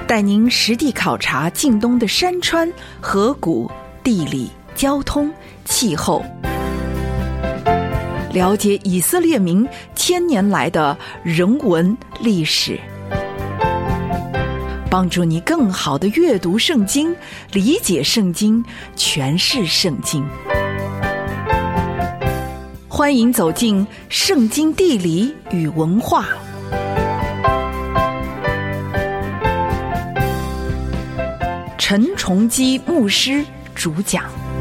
带您实地考察近东的山川、河谷、地理、交通、气候，了解以色列民千年来的人文历史，帮助你更好地阅读圣经，理解圣经，诠释圣经。欢迎走进圣经地理与文化。陈崇基牧师主讲。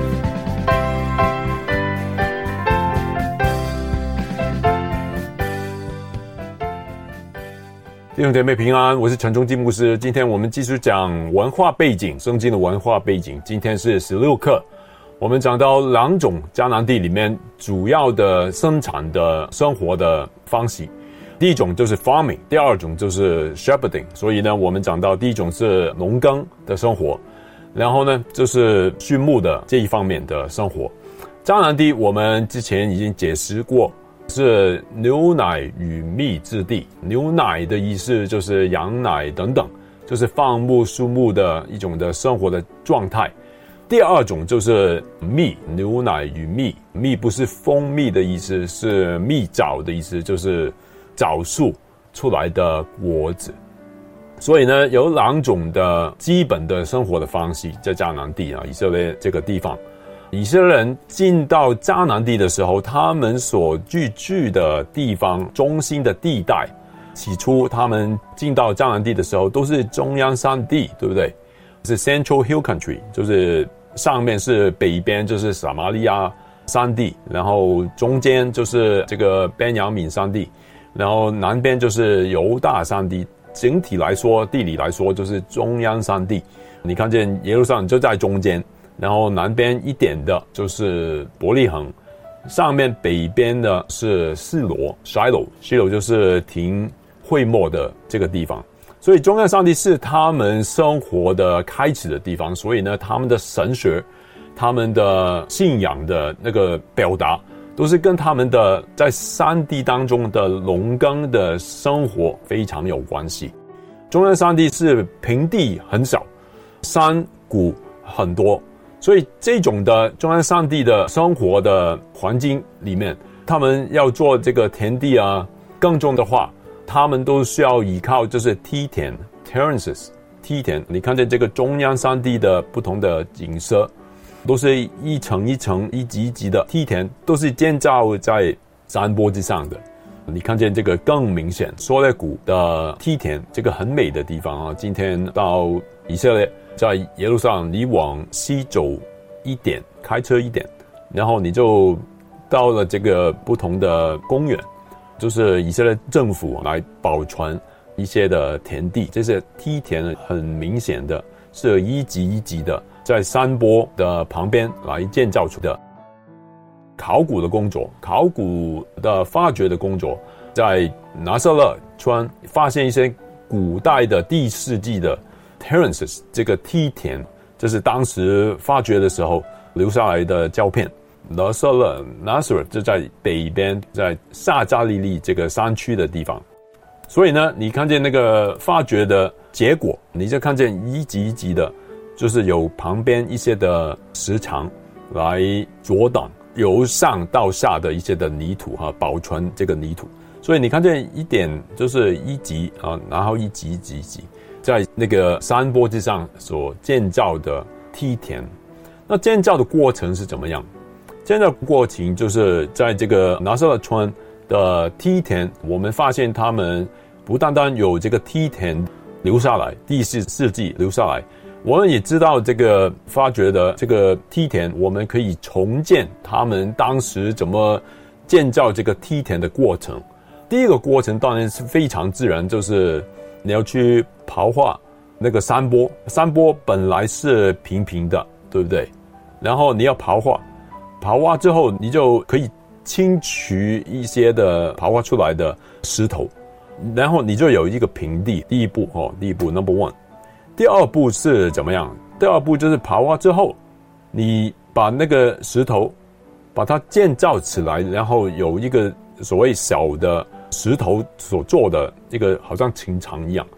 弟兄姐妹平安，我是陈崇基牧师。今天我们继续讲文化背景，圣经的文化背景。今天是16课，我们讲到2种迦南地里面主要的生产的生活的方式。第一种就是 farming， 第二种就是 shepherding。所以呢，我们讲到第一种是农耕的生活，然后呢就是畜牧的这一方面的生活。迦南地我们之前已经解释过，是牛奶与蜜之地。牛奶的意思就是羊奶等等，就是放牧畜牧的一种的生活的状态。第二种就是蜜，牛奶与蜜。蜜不是蜂蜜的意思，是蜜枣的意思，就是枣树出来的果子。所以呢，有2种的基本的生活的方式在迦南地以色列这个地方。以色列人进到迦南地的时候，他们所居住的地方中心的地带，起初他们进到迦南地的时候都是中央山地，对不对？是 Central Hill Country， 就是上面是北边就是撒玛利亚山地，然后中间就是这个便雅悯山地，然后南边就是犹大山地。整体来说，地理来说就是中央山地。你看见耶路撒冷就在中间，然后南边一点的就是伯利恒，上面北边的是示罗 Shiloh 就是停会幕的这个地方。所以中央山地是他们生活的开始的地方，所以呢，他们的神学、他们的信仰的那个表达都是跟他们的在山地当中的农耕的生活非常有关系。中央山地是平地很少，山谷很多，所以这种的中央山地的生活的环境里面，他们要做这个田地耕种的话，他们都需要依靠就是梯田 terraces 梯田。你看见这个中央山地的不同的景色，都是一层一层、一级一级的梯田，都是建造在山坡之上的。你看见这个更明显，索勒谷的梯田，这个很美的地方今天到以色列，在耶路撒冷，你往西走一点，开车一点，然后你就到了这个不同的公园，就是以色列政府来保存一些的田地，这些梯田很明显的是一级一级的，在山坡的旁边来建造出的。考古的工作，考古的发掘的工作，在拿撒勒村发现一些古代的第4世纪的 terraces 这个梯田，这是当时发掘的时候留下来的胶片。拿撒勒 Nazareth 就在北边，在撒加利利这个山区的地方。所以呢，你看见那个发掘的结果，你就看见一级一级的，就是有旁边一些的石墙来阻挡由上到下的一些的泥土保存这个泥土。所以你看见一点就是一级然后一级一级一级，在那个山坡之上所建造的梯田。那建造的过程是怎么样？建造的过程就是在这个拿撒勒村的梯田，我们发现他们不单单有这个梯田留下来，第4世纪留下来，我们也知道这个发掘的这个梯田，我们可以重建他们当时怎么建造这个梯田的过程。第一个过程当然是非常自然，就是你要去刨化那个山坡，山坡本来是平平的，对不对？然后你要刨化，刨化之后你就可以清除一些的刨化出来的石头，然后你就有一个平地。第一步number one。第二步是怎么样？第二步就是刨化之后，你把那个石头把它建造起来，然后有一个所谓小的石头所做的一个好像城墙一样，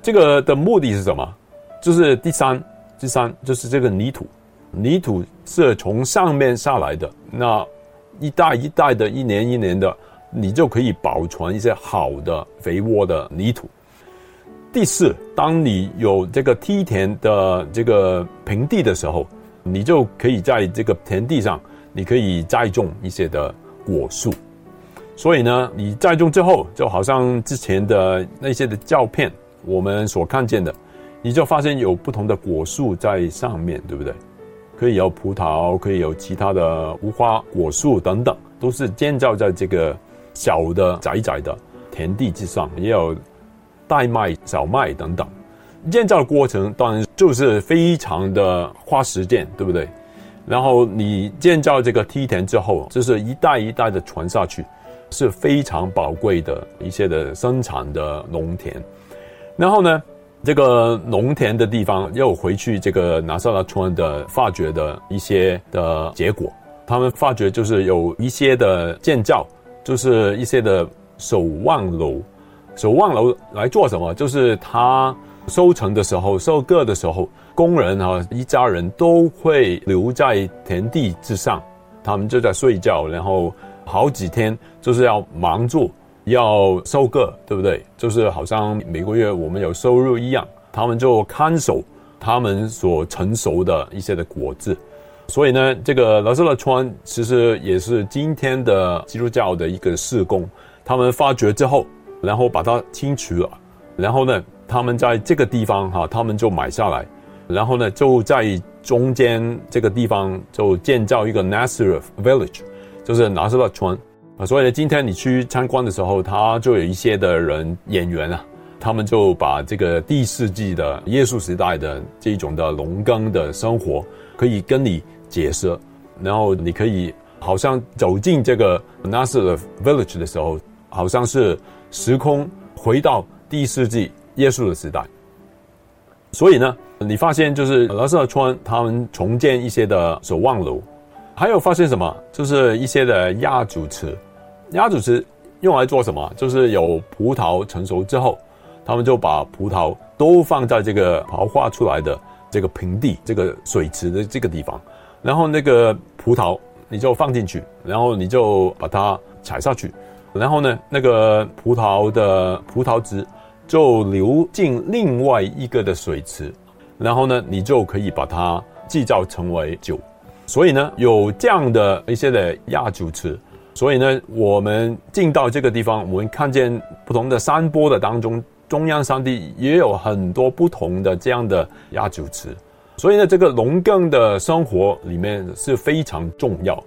这个的目的是什么？就是第三就是这个泥土是从上面下来的，那一代一代的，一年一年的，你就可以保存一些好的肥沃的泥土。第四，当你有这个梯田的这个平地的时候，你就可以在这个田地上，你可以栽种一些的果树。所以呢，你栽种之后，就好像之前的那些的照片我们所看见的，你就发现有不同的果树在上面，对不对？可以有葡萄，可以有其他的无花果树等等，都是建造在这个小的窄窄的田地之上，也有大麦、小麦等等。建造的过程当然就是非常的花时间，对不对？然后你建造这个梯田之后，就是一代一代的传下去，是非常宝贵的一些的生产的农田。然后呢，这个农田的地方又回去这个拿撒勒村的发掘的一些的结果，他们发掘就是有一些的建造，就是一些的守望楼。守望楼来做什么？就是他收成的时候、收割的时候，工人一家人都会留在田地之上，他们就在睡觉，然后好几天就是要忙住要收割，对不对？就是好像每个月我们有收入一样，他们就看守他们所成熟的一些的果子。所以呢，这个拿撒勒村其实也是今天的基督教的一个事工，他们发掘之后，然后把它清除了，然后呢，他们在这个地方他们就买下来，然后呢，就在中间这个地方就建造一个 Nazareth Village， 就是拿撒勒村。所以呢，今天你去参观的时候，他就有一些的演员他们就把这个第4纪的耶稣时代的这种的农耕的生活，可以跟你解释，然后你可以好像走进这个 Nazareth Village 的时候，好像是时空回到第4纪耶稣的时代。所以呢，你发现就是拿撒勒村他们重建一些的守望楼，还有发现什么？就是一些的压煮池。压煮池用来做什么？就是有葡萄成熟之后，他们就把葡萄都放在这个刨化出来的这个平地，这个水池的这个地方，然后那个葡萄你就放进去，然后你就把它踩下去，然后呢，那个葡萄的葡萄汁就流进另外一个的水池，然后呢，你就可以把它制造成为酒。所以呢，有这样的一些的压酒池。所以呢，我们进到这个地方，我们看见不同的山坡的当中，中央山地也有很多不同的这样的压酒池。所以呢，这个农耕的生活里面是非常重要。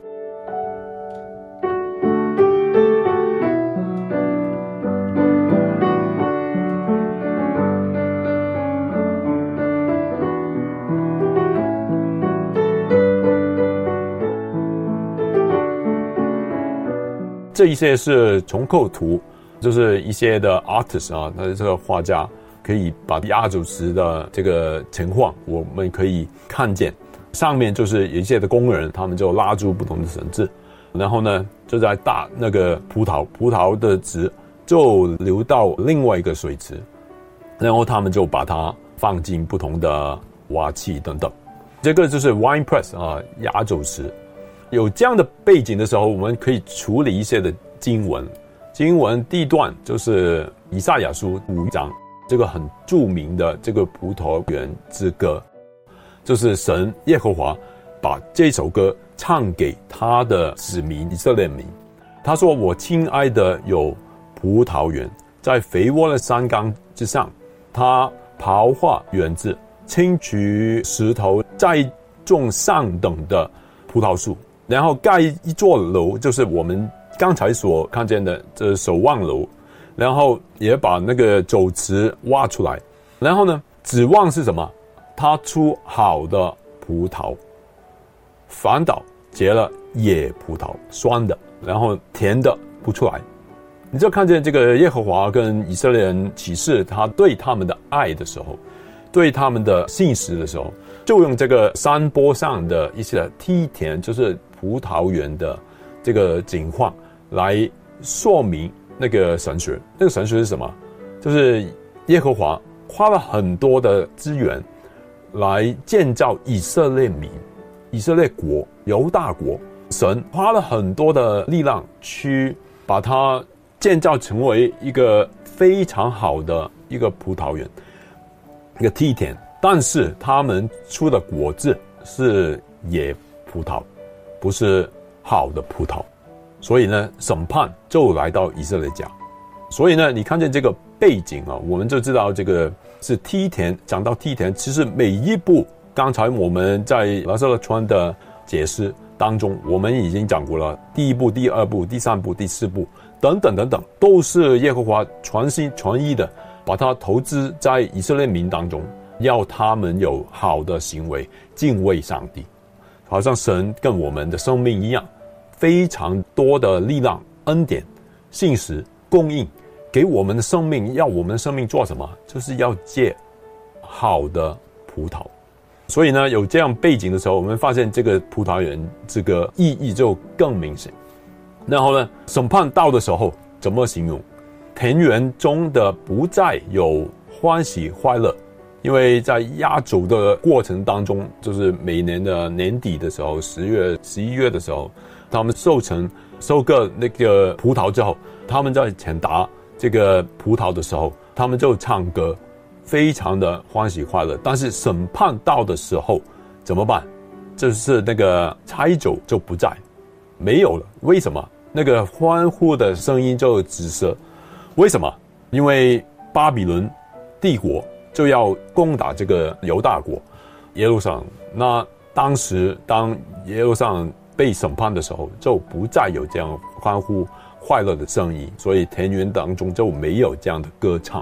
这一些是重构图，就是一些的 artist 他的这个画家可以把压酒池的这个情况我们可以看见，上面就是有一些的工人，他们就拉住不同的绳子，然后呢就在打那个葡萄的汁就流到另外一个水池，然后他们就把它放进不同的瓦器等等，这个就是 wine press 压酒池。有这样的背景的时候，我们可以处理一些的经文第一段就是以赛亚书5章，这个很著名的这个葡萄园之歌，就是神耶和华把这首歌唱给他的子民以色列民。他说，我亲爱的有葡萄园，在肥沃的山冈之上，他刨化园子，清除石头，栽种上等的葡萄树，然后盖一座楼，就是我们刚才所看见的这守望楼，然后也把那个酒池挖出来，然后呢，指望是什么？它出好的葡萄，反倒结了野葡萄，酸的，然后甜的不出来。你就看见这个耶和华跟以色列人启示他对他们的爱的时候，对他们的信实的时候，就用这个山坡上的一些梯田，就是葡萄园的这个景况来说明那个神学。那个神学是什么？就是耶和华花了很多的资源来建造以色列民、以色列国、犹大国。神花了很多的力量去把它建造成为一个非常好的一个葡萄园，一个梯田。但是他们出的果子是野葡萄，不是好的葡萄。所以呢，审判就来到以色列家。所以呢，你看见这个背景啊，我们就知道这个是梯田。讲到梯田，其实每一步，刚才我们在拿撒勒川的解释当中，我们已经讲过了，第一步、第二步、第三步、第四步等等等等，都是耶和华全心全意的把它投资在以色列民当中，要他们有好的行为，敬畏上帝。好像神跟我们的生命一样，非常多的力量、恩典、信实供应给我们的生命。要我们的生命做什么？就是要结好的葡萄。所以呢，有这样背景的时候，我们发现这个葡萄园这个意义就更明显。然后呢，审判到的时候怎么形容？田园中的不再有欢喜快乐，因为在压轴的过程当中，就是每年的年底的时候，10月、11月的时候，他们收割那个葡萄之后，他们在抢答这个葡萄的时候，他们就唱歌，非常的欢喜快乐。但是审判到的时候怎么办？就是那个彩酒就不在，没有了。为什么？那个欢呼的声音就止息。为什么？因为巴比伦帝国就要攻打这个犹大国耶路撒冷。那当时当耶路撒冷被审判的时候，就不再有这样欢呼快乐的声音，所以田园当中就没有这样的歌唱。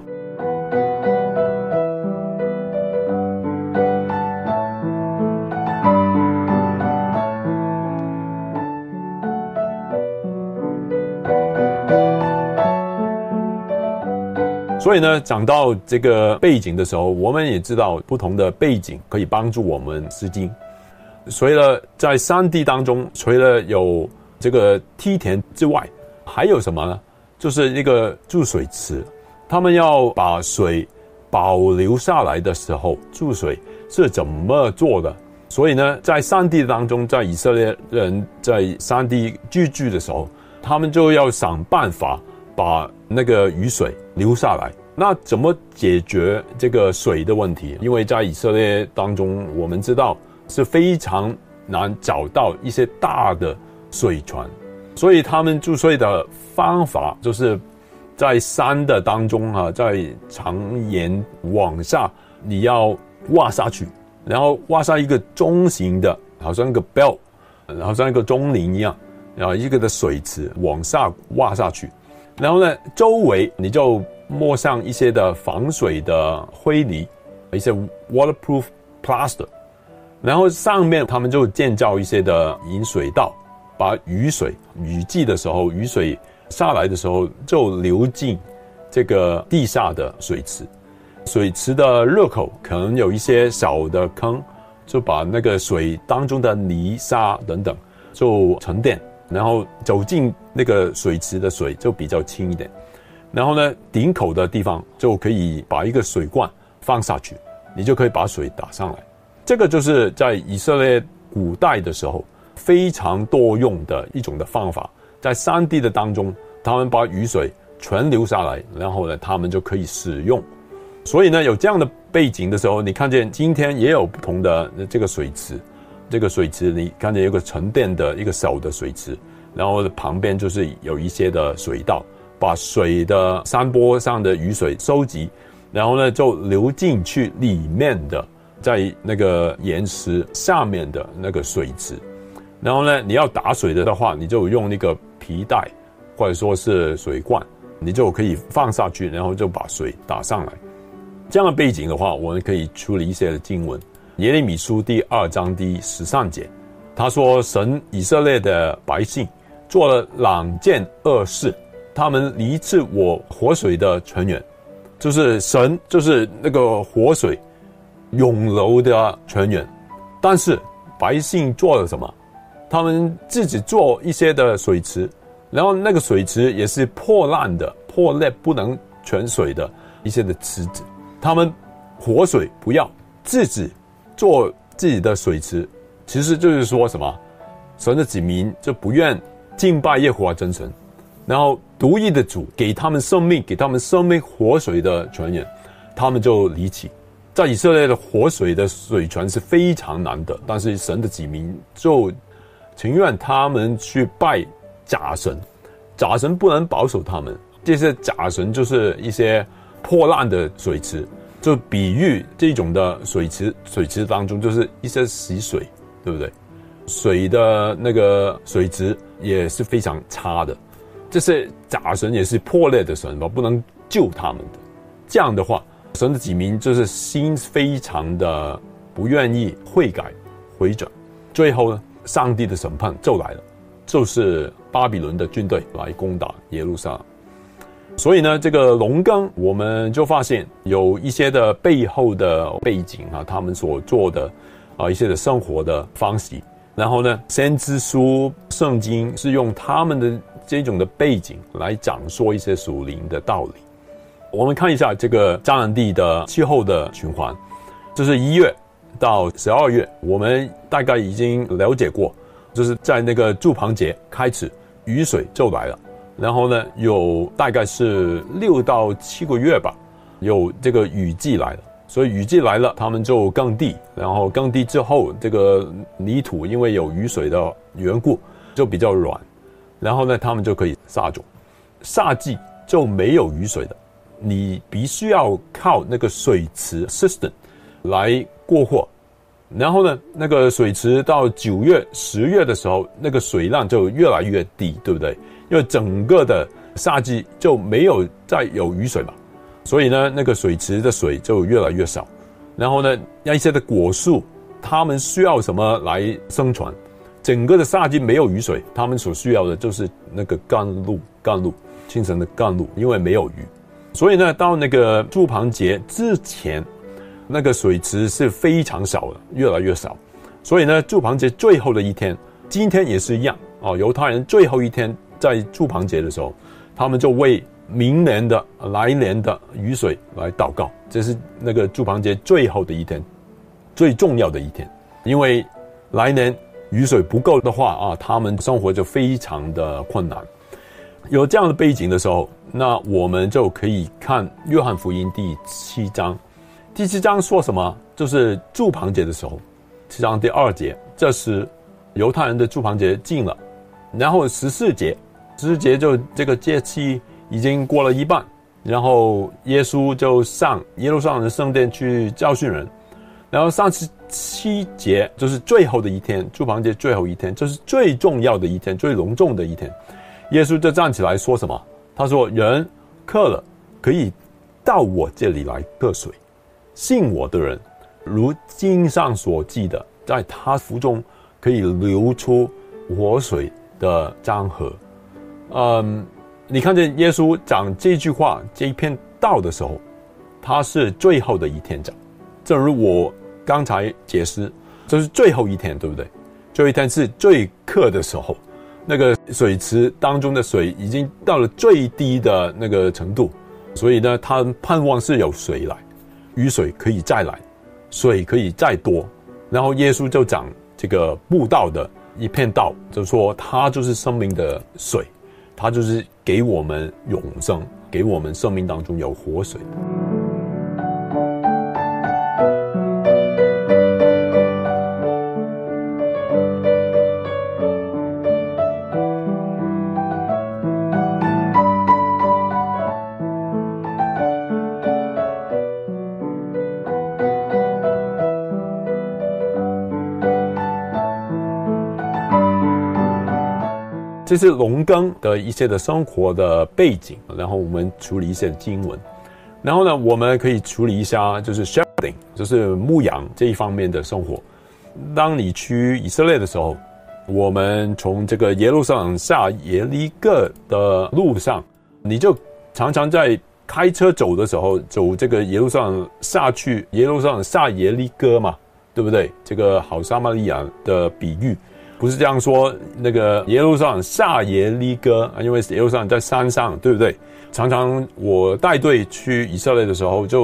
所以呢，讲到这个背景的时候，我们也知道不同的背景可以帮助我们思经。除了在山地当中，除了有这个梯田之外，还有什么呢？就是一个注水池。他们要把水保留下来的时候，注水是怎么做的？所以呢，在山地当中，在以色列人在山地居住的时候，他们就要想办法把那个雨水留下来。那怎么解决这个水的问题？因为在以色列当中，我们知道是非常难找到一些大的水泉，所以他们注水的方法就是在山的当中在长沿往下，你要挖下去，然后挖下一个中型的，好像一个 bell， 好像一个钟铃一样，然后一个的水池往下挖下去。然后呢，周围你就抹上一些的防水的灰泥，一些 waterproof plaster， 然后上面他们就建造一些的引水道，把雨水，雨季的时候，雨水下来的时候就流进这个地下的水池。水池的入口可能有一些小的坑，就把那个水当中的泥沙等等就沉淀，然后走进那个水池的水就比较清一点。然后呢，顶口的地方就可以把一个水罐放下去，你就可以把水打上来。这个就是在以色列古代的时候非常多用的一种的方法。在山地的当中，他们把雨水全留下来，然后呢，他们就可以使用。所以呢，有这样的背景的时候，你看见今天也有不同的这个水池。这个水池你看见有个沉淀的一个小的水池，然后旁边就是有一些的水道，把水的山坡上的雨水收集，然后呢就流进去里面的，在那个岩石下面的那个水池。然后呢，你要打水的话，你就用那个皮带或者说是水罐，你就可以放下去，然后就把水打上来。这样的背景的话，我们可以处理一些的经文。耶利米书第2章第13节，他说：神以色列的百姓做了2件恶事，他们离弃我活水的泉源。就是神就是那个活水涌流的泉源，但是百姓做了什么？他们自己做一些的水池，然后那个水池也是破烂的、破裂不能泉水的一些的池子， 他们活水不要，自己做自己的水池，其实就是说什么？神的子民就不愿敬拜耶和华真神，然后独一的主给他们生命，给他们生命活水的泉源，他们就离弃。在以色列的活水的水泉是非常难的，但是神的子民就情愿他们去拜假神，假神不能保守他们。这些假神就是一些破烂的水池，就比喻这种的水池当中就是一些死水，对不对？水的那个水质也是非常差的，这些假神也是破裂的神吧，不能救他们的。这样的话，神的子民就是心非常的不愿意悔改回转，最后呢，上帝的审判就来了，就是巴比伦的军队来攻打耶路撒冷。所以呢，这个龙庚我们就发现有一些的背后的背景啊，他们所做的一些的生活的方式。然后呢，先知书、圣经是用他们的这种的背景来讲说一些属灵的道理。我们看一下这个迦南地的气候的循环，就是1月到12月，我们大概已经了解过，就是在那个住棚节开始，雨水就来了。然后呢，有大概是6到7个月吧，有这个雨季来了。所以雨季来了，他们就耕地，然后耕地之后，这个泥土因为有雨水的缘故，就比较软，然后呢，他们就可以撒种。夏季就没有雨水的，你必须要靠那个水池 system 来过活。然后呢，那个水池到9月、10月的时候，那个水量就越来越低，对不对？因为整个的夏季就没有再有雨水嘛。所以呢，那个水池的水就越来越少。然后呢，一些的果树，它们需要什么来生存？整个的夏季没有雨水，它们所需要的就是那个甘露，清晨的甘露，因为没有雨。所以呢，到那个住棚节之前，那个水池是非常少的，越来越少。所以呢，住棚节最后的一天，今天也是一样哦。犹太人最后一天在住棚节的时候，他们就为明年的来年的雨水来祷告，这是那个住棚节最后的一天，最重要的一天。因为来年雨水不够的话啊，他们生活就非常的困难。有这样的背景的时候，那我们就可以看约翰福音第7章。第7章说什么？就是住棚节的时候，7章第2节，这时犹太人的住棚节近了。然后14节就这个节期已经过了一半，然后耶稣就上耶路撒冷的圣殿去教训人。然后37节就是最后的一天，住棚节最后一天，这是最重要的一天，最隆重的一天。耶稣就站起来说什么？他说：“人渴了，可以到我这里来喝水。信我的人，如经上所记的，在他腹中可以流出活水的江河。”你看见耶稣讲这句话这一篇道的时候，他是最后的一天讲。正如我刚才解释，这是最后一天，对不对？最后一天是最渴的时候，那个水池当中的水已经到了最低的那个程度，所以呢，他盼望是有水来，雨水可以再来，水可以再多。然后耶稣就讲这个布道的一片道，就说他就是生命的水，他就是给我们永生，给我们生命当中有活水。这是农耕的一些的生活的背景，然后我们处理一些经文，然后呢，我们可以处理一下就是 shepherding， 就是牧羊这一方面的生活。当你去以色列的时候，我们从这个耶路撒冷下耶利哥的路上，你就常常在开车走的时候，走这个耶路撒冷下去，耶路撒冷下耶利哥嘛，对不对？这个好撒玛利亚的比喻。不是这样说，那个耶路撒冷下耶利哥，因为耶路撒冷在山上，对不对？常常我带队去以色列的时候，就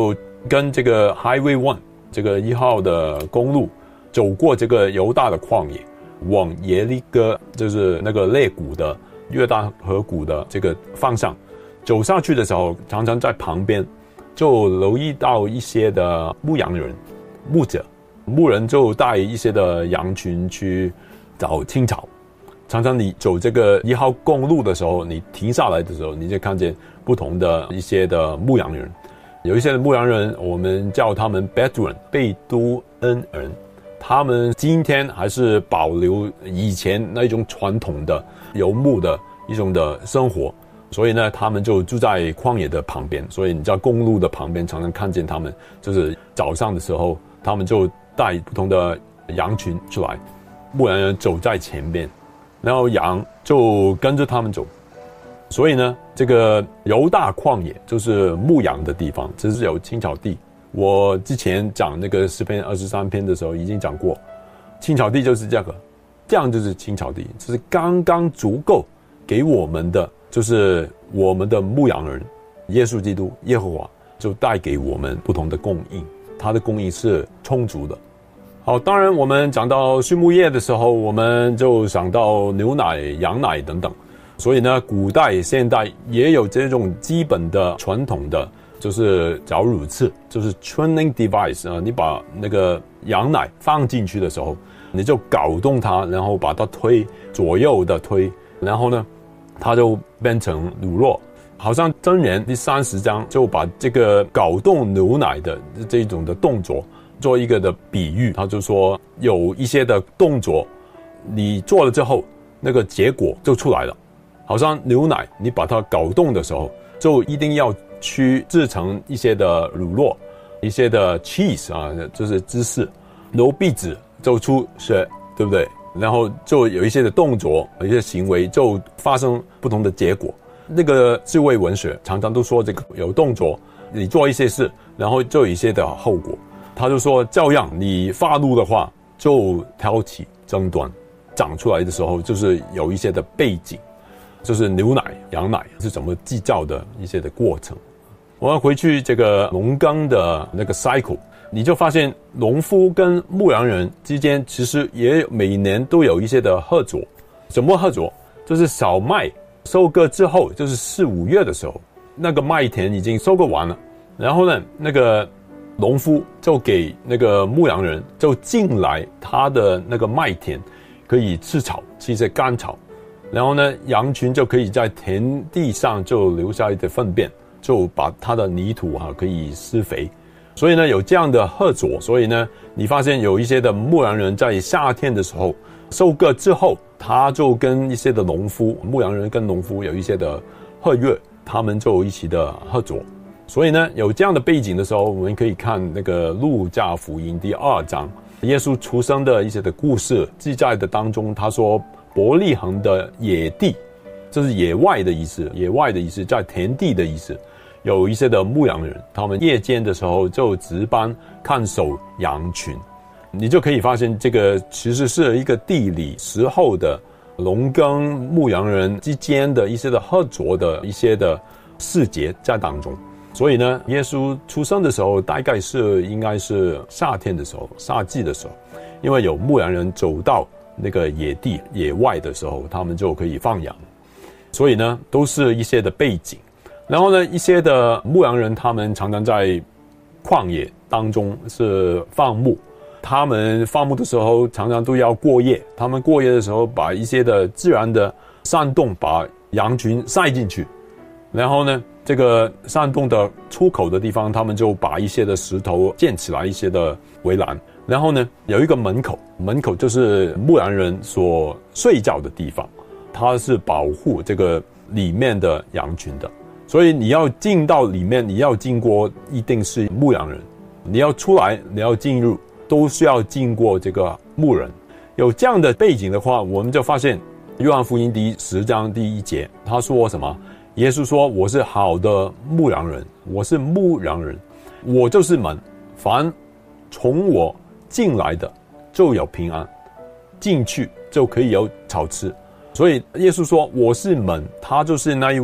跟这个 Highway 1这个1号的公路走过这个犹大的旷野，往耶利哥，就是那个肋骨的约旦河谷的这个方向走下去的时候，常常在旁边就留意到一些的牧羊人、牧人就带一些的羊群去找青草。常常你走这个1号公路的时候，你停下来的时候，你就看见不同的一些的牧羊人。有一些的牧羊人，我们叫他们 Bedouin 贝都恩人，他们今天还是保留以前那种传统的游牧的一种的生活，所以呢，他们就住在旷野的旁边，所以你在公路的旁边常常看见他们，就是早上的时候，他们就带不同的羊群出来，牧羊人走在前边，然后羊就跟着他们走。所以呢，这个犹大旷野就是牧羊的地方，这是有青草地。我之前讲那个诗篇23篇的时候已经讲过，青草地就是这样就是青草地，就是刚刚足够给我们的，就是我们的牧羊人耶稣基督耶和华就带给我们不同的供应，他的供应是充足的。好，当然我们讲到畜牧业的时候，我们就想到牛奶、羊奶等等。所以呢，古代、现代也有这种基本的传统的，就是绞乳刺，就是 churning device 啊。你把那个羊奶放进去的时候，你就搞动它，然后把它推左右的推，然后呢，它就变成乳酪。好像箴言第30章就把这个搞动牛奶的这种的动作做一个的比喻，他就说有一些的动作，你做了之后，那个结果就出来了。好像牛奶，你把它搞动的时候，就一定要去制成一些的乳酪，一些的 cheese 啊，就是芝士，揉篦子就出血，对不对？然后就有一些的动作，有一些行为就发生不同的结果。那个智慧文学常常都说这个有动作，你做一些事，然后就有一些的后果。他就说，照样你发怒的话，就挑起争端，长出来的时候就是有一些的背景。就是牛奶、羊奶是怎么制造的一些的过程。我要回去这个农耕的那个 cycle， 你就发现农夫跟牧羊人之间其实也每年都有一些的合作。什么合作？就是小麦收割之后，就是4、5月的时候，那个麦田已经收割完了，然后呢，那个农夫就给那个牧羊人就进来他的那个麦田，可以吃草，吃一些干草。然后呢，羊群就可以在田地上就留下一点粪便，就把它的泥土可以施肥。所以呢，有这样的合作，所以呢，你发现有一些的牧羊人在夏天的时候收割之后，他就跟一些的农夫，牧羊人跟农夫有一些的合约，他们就一起的合作。所以呢，有这样的背景的时候，我们可以看那个路加福音第2章，耶稣出生的一些的故事记载的当中，他说伯利恒的野地，这是野外的意思，野外的意思，在田地的意思。有一些的牧羊人，他们夜间的时候就值班看守羊群。你就可以发现，这个其实是一个地理时候的农耕牧羊人之间的一些的合作的一些的细节在当中。所以呢，耶稣出生的时候大概应该是夏天的时候，夏季的时候，因为有牧羊人走到那个野地野外的时候，他们就可以放羊。所以呢，都是一些的背景。然后呢，一些的牧羊人他们常常在旷野当中是放牧，他们放牧的时候常常都要过夜，他们过夜的时候把一些的自然的山洞把羊群塞进去，然后呢，这个山洞的出口的地方，他们就把一些的石头建起来一些的围栏，然后呢，有一个门口，门口就是牧羊人所睡觉的地方，它是保护这个里面的羊群的。所以你要进到里面，你要经过一定是牧羊人，你要出来，你要进入，都需要经过这个牧人。有这样的背景的话，我们就发现约翰福音第10章第1节，他说什么？耶稣说，我是好的牧羊人，我是牧羊人，我就是门，凡从我进来的就有平安，进去就可以有草吃。所以耶稣说我是门，他就是那一位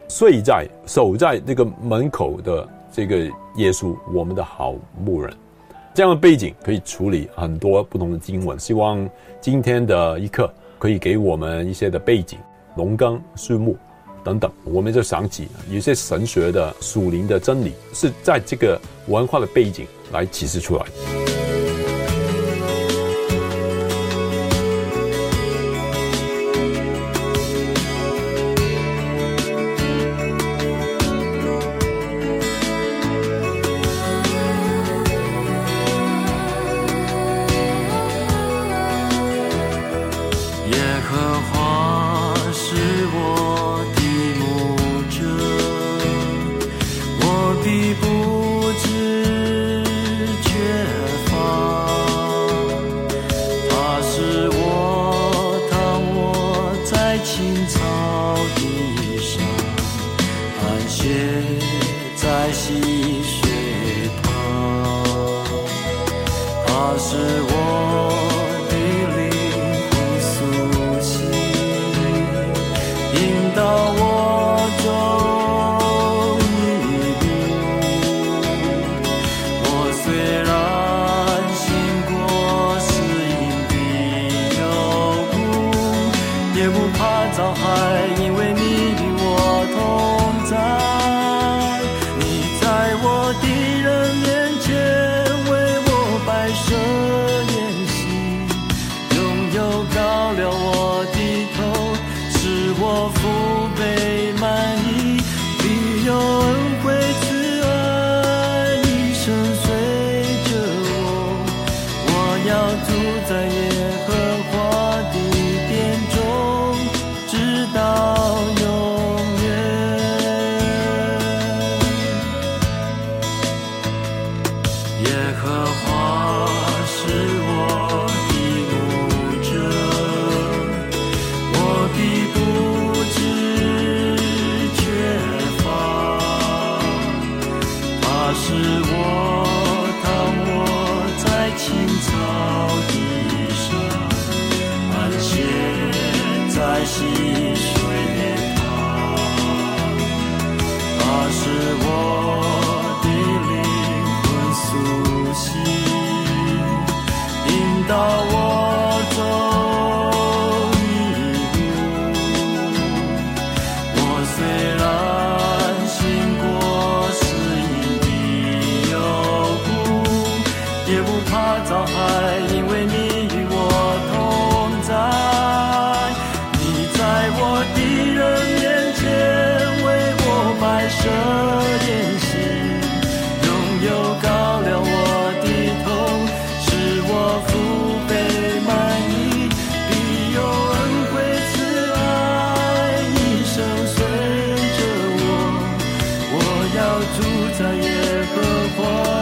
守在这个门口的这个耶稣，我们的好牧人。这样的背景可以处理很多不同的经文，希望今天的一课可以给我们一些的背景，农耕、畜牧等等，我们就想起有些神学的属灵的真理是在这个文化的背景来启示出来的。 住在耶和华